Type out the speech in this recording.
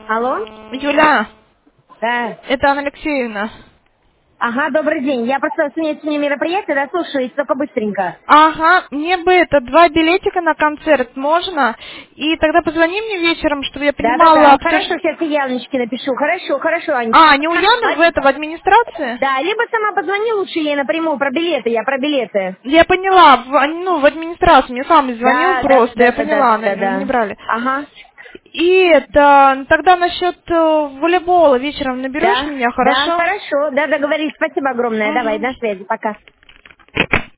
Алло? Юля, Да. это Анна Алексеевна. Ага, добрый день. Я просто сегодня мероприятие, да, слушаю, только быстренько. Ага, мне бы это 2 билетика на концерт можно? И тогда позвони мне вечером, чтобы я Да-да-да, понимала, кто ж... хорошо, сейчас и Яночке напишу. Хорошо, хорошо, Анечка. А, не у Яны в это, в администрации? Да, либо сама позвони лучше ей напрямую про билеты, я про билеты. Я поняла, в администрацию, мне сам звонил Да, да, просто, да, я да, да, поняла, да, не да. брали. Ага. И это, тогда насчет волейбола вечером наберешь Да, меня, да, хорошо? хорошо. Да, договорились. Спасибо огромное. Давай, Угу. на связи. Пока.